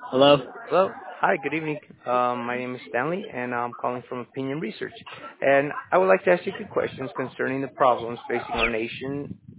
Hello? Hello. Hi, good evening. My name is Stanley, and I'm calling from Opinion Research. And I would like to ask you a few questions concerning the problems facing our nation